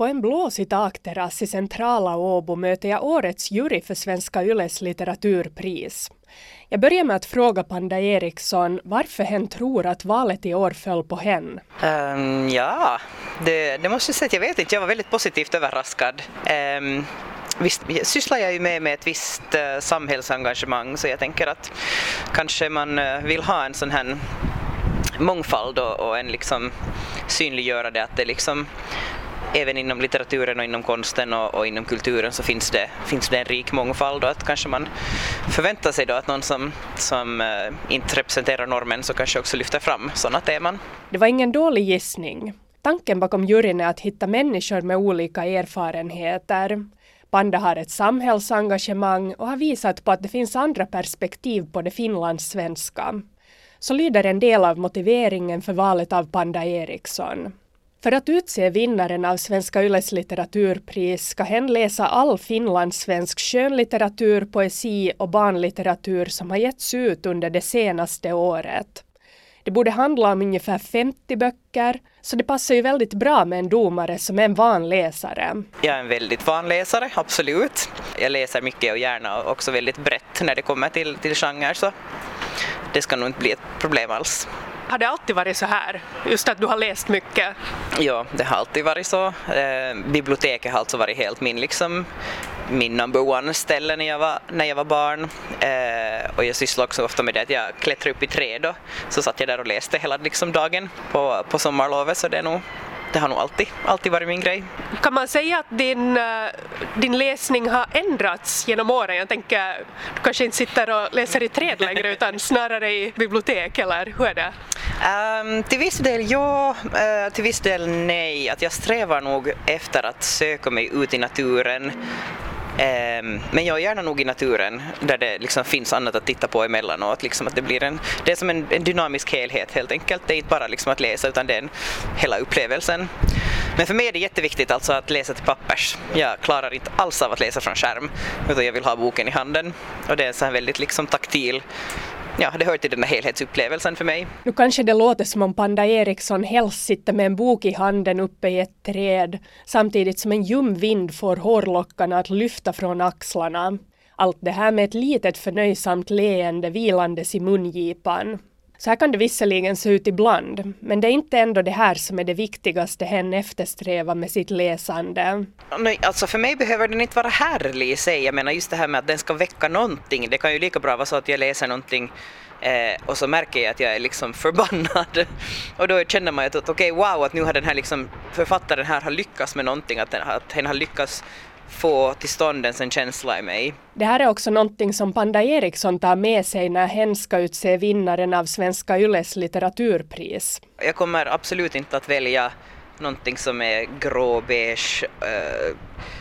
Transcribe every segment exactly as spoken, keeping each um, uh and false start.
På en blåsig takterrass i centrala Åbo möter jag årets jury för Svenska Yles litteraturpris. Jag börjar med att fråga Panda Eriksson varför hen tror att valet i år föll på hen. Um, ja, det, det måste jag säga att jag vet inte. Jag var väldigt positivt överraskad. Um, visst sysslar jag ju med, med ett visst uh, samhällsengagemang, så jag tänker att kanske man uh, vill ha en sån här mångfald och, och en liksom synliggöra det, att det liksom även inom litteraturen och inom konsten och, och inom kulturen så finns det, finns det en rik mångfald, och att kanske man förväntar sig då att någon som, som uh, inte representerar normen så kanske också lyfter fram sådana teman. Det var ingen dålig gissning. Tanken bakom juryn är att hitta människor med olika erfarenheter. Panda har ett samhällsengagemang och har visat på att det finns andra perspektiv på det finlandssvenska. Så lyder en del av motiveringen för valet av Panda Eriksson. För att utse vinnaren av Svenska Yles litteraturpris ska hen läsa all finlandssvensk skönlitteratur, poesi och barnlitteratur som har getts ut under det senaste året. Det borde handla om ungefär femtio böcker, så det passar ju väldigt bra med en domare som är en van läsare. Jag är en väldigt van läsare, absolut. Jag läser mycket och gärna, och också väldigt brett när det kommer till, till genre, så det ska nog inte bli ett problem alls. Har det alltid varit så här? Just att du har läst mycket? Ja, det har alltid varit så. Eh, biblioteket har alltså varit helt min, liksom, min number one ställe när jag var, när jag var barn. Eh, och jag sysslar också ofta med det att jag klättrar upp i träd, då. Så satt jag där och läste hela liksom, dagen på, på sommarlovet, så det är nog... Det har nog alltid, alltid varit min grej. Kan man säga att din, din läsning har ändrats genom åren? Jag tänker, du kanske inte sitter och läser i träd längre utan snarare i bibliotek, eller hur är det? Um, till viss del ja, uh, till viss del nej. Att jag strävar nog efter att söka mig ut i naturen. Um, men jag är gärna nog i naturen där det liksom finns annat att titta på emellanåt, liksom att det blir en, det är som en, en dynamisk helhet helt enkelt. Det är inte bara liksom att läsa, utan det är en, hela upplevelsen. Men för mig är det jätteviktigt alltså att läsa till pappers. Jag klarar inte alls av att läsa från skärm, utan jag vill ha boken i handen, och det är en så här väldigt liksom taktil. Ja, det hör till den här helhetsupplevelsen för mig. Nu kanske det låter som om Panda Eriksson helst sitter med en bok i handen uppe i ett träd, samtidigt som en ljum vind får hårlockarna att lyfta från axlarna. Allt det här med ett litet förnöjsamt leende vilandes i mungipan. Så här kan det visserligen se ut ibland, men det är inte ändå det här som är det viktigaste hen eftersträvar med sitt läsande. Nej, alltså för mig behöver den inte vara härlig i sig. Jag menar just det här med att den ska väcka någonting. Det kan ju lika bra vara så att jag läser någonting eh, och så märker jag att jag är liksom förbannad. Och då känner man ju att okej, okay, wow, att nu har den här liksom, författaren här har lyckats med någonting. Att den, att den har lyckats få till stånd en känsla i mig. Det här är också någonting som Panda Eriksson tar med sig när hen ska utse vinnaren av Svenska Yles litteraturpris. Jag kommer absolut inte att välja någonting som är gråbeige, äh,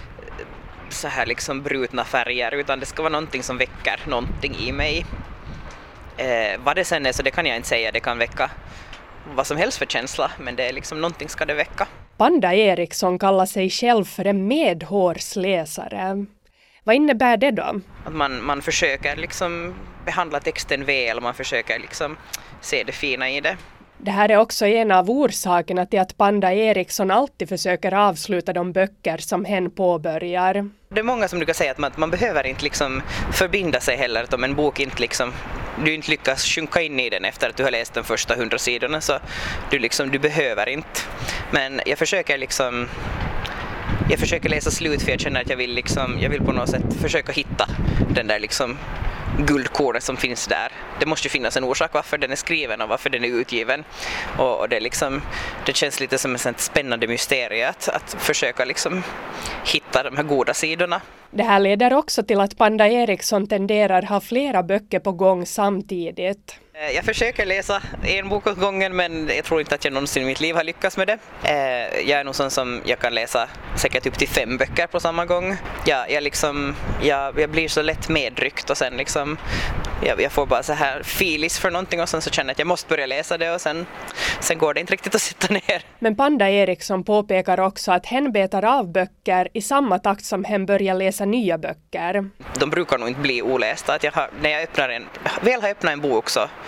så här liksom brutna färger, utan det ska vara någonting som väcker någonting i mig. Äh, vad det sen är, så det kan jag inte säga. Det kan väcka vad som helst för känsla, men det är liksom någonting ska det väcka. Panda Eriksson kallar sig själv för en medhårsläsare. Vad innebär det då? Att man, man försöker liksom behandla texten väl, man försöker liksom se det fina i det. Det här är också en av orsakerna till att Panda Eriksson alltid försöker avsluta de böcker som hen påbörjar. Det är många som brukar säga att man, man behöver inte liksom förbinda sig heller, att om en bok inte liksom, du inte lyckas sjunka in i den efter att du har läst de första hundra sidorna, så du, liksom, du behöver inte. Men jag försöker liksom jag försöker läsa slut, för jag känner att jag vill, liksom, jag vill på något sätt försöka hitta den där liksom guldkornet som finns där. Det måste ju finnas en orsak varför den är skriven och varför den är utgiven. Och, och det, liksom, det känns lite som ett spännande mysterium att, att försöka liksom hitta de här goda sidorna. Det här leder också till att Panda Eriksson tenderar ha flera böcker på gång samtidigt. Jag försöker läsa en bok åt gången, men jag tror inte att jag någonsin i mitt liv har lyckats med det. Jag är nog sån som jag kan läsa säkert upp till fem böcker på samma gång. Jag, jag, liksom, jag, jag blir så lätt medryckt, och sen liksom, jag, jag får bara så här filis för någonting, och sen så känner jag att jag måste börja läsa det, och sen, sen går det inte riktigt att sitta ner. Men Panda Eriksson påpekar också att hen betar av böcker i samma takt som hen börjar läsa nya böcker. De brukar nog inte bli olästa. Att jag har, när jag öppnar en, väl har öppnat en bok, så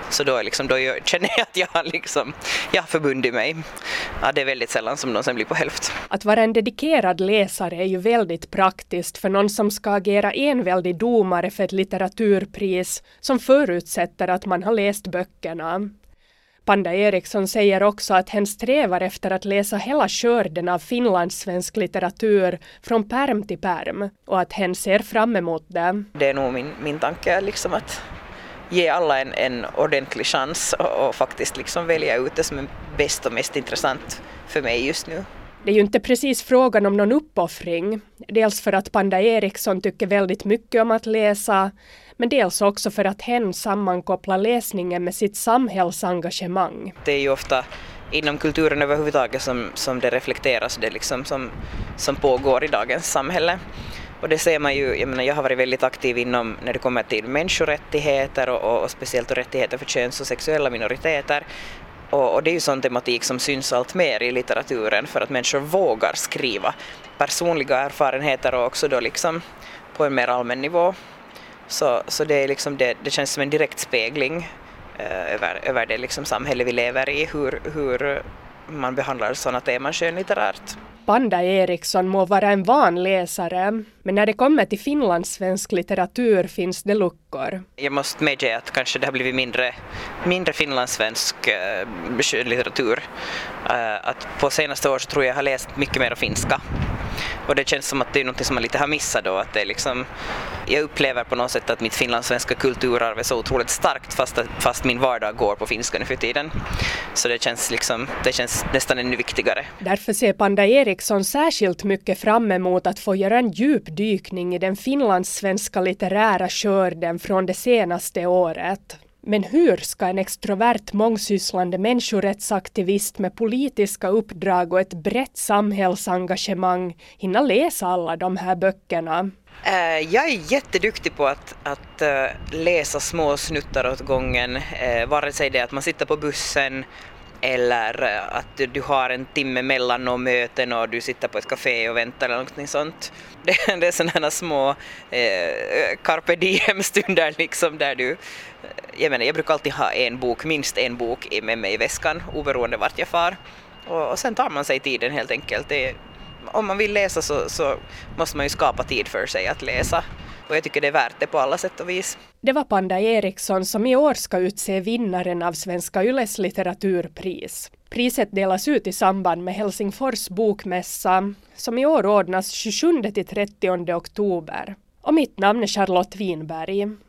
Så då, liksom, då jag, känner jag att jag har, liksom, jag har förbundit mig. Ja, det är väldigt sällan som någon sen blir på hälft. Att vara en dedikerad läsare är ju väldigt praktiskt för någon som ska agera enväldig domare för ett litteraturpris som förutsätter att man har läst böckerna. Panda Eriksson säger också att hen strävar efter att läsa hela skörden av finlandssvensk litteratur från pärm till pärm och att hen ser fram emot det. Det är nog min, min tanke liksom att ge alla en, en ordentlig chans och, och faktiskt liksom välja ut det som är bäst och mest intressant för mig just nu. Det är ju inte precis frågan om någon uppoffring. Dels för att Panda Eriksson tycker väldigt mycket om att läsa, men dels också för att hen sammankopplar läsningen med sitt samhällsengagemang. Det är ju ofta inom kulturen överhuvudtaget som, som det reflekteras, det liksom som, som pågår i dagens samhälle. Och det ser man ju, jag menar, jag har varit väldigt aktiv inom när det kommer till människorättigheter och, och, och speciellt rättigheter för köns- och sexuella minoriteter. Och, och det är ju sån tematik som syns allt mer i litteraturen för att människor vågar skriva personliga erfarenheter och också då liksom på en mer allmän nivå. Så, så det, är liksom det, det känns som en direkt spegling eh, över, över det liksom samhälle vi lever i, hur, hur man behandlar sådana teman skönlitterärt. Panda Eriksson må vara en van läsare, men när det kommer till finlandssvensk litteratur finns det luckor. Jag måste medge att kanske det har blivit mindre, mindre finlandssvensk uh, litteratur. Uh, att på senaste år så tror jag har läst mycket mer finska. Och det känns som att det är något som man lite har missat då. Att det är liksom, jag upplever på något sätt att mitt finlandssvenska kulturarv är så otroligt starkt fast, fast min vardag går på finska nu för tiden. Så det känns, liksom, det känns nästan ännu viktigare. Därför ser Panda Eriksson särskilt mycket fram emot att få göra en djupdykning i den finlandssvenska litterära skörden från det senaste året. Men hur ska en extrovert mångsysslande människorättsaktivist med politiska uppdrag och ett brett samhällsengagemang hinna läsa alla de här böckerna? Jag är jätteduktig på att, att läsa små snuttar åt gången, vare sig det är att man sitter på bussen eller att du har en timme mellan några möten och du sitter på ett café och väntar eller något sånt. Det, det är sådana små eh, carpe diem-stunder liksom där du, jag menar, jag brukar alltid ha en bok, minst en bok med mig i väskan oberoende vart jag far. Och, och sen tar man sig tiden helt enkelt. Det, om man vill läsa så, så måste man ju skapa tid för sig att läsa. Och jag tycker det är värt det på alla sätt och vis. Det var Panda Eriksson som i år ska utse vinnaren av Svenska Yles litteraturpris. Priset delas ut i samband med Helsingfors bokmässa som i år ordnas tjugosjunde till trettionde oktober. Och mitt namn är Charlotte Winberg.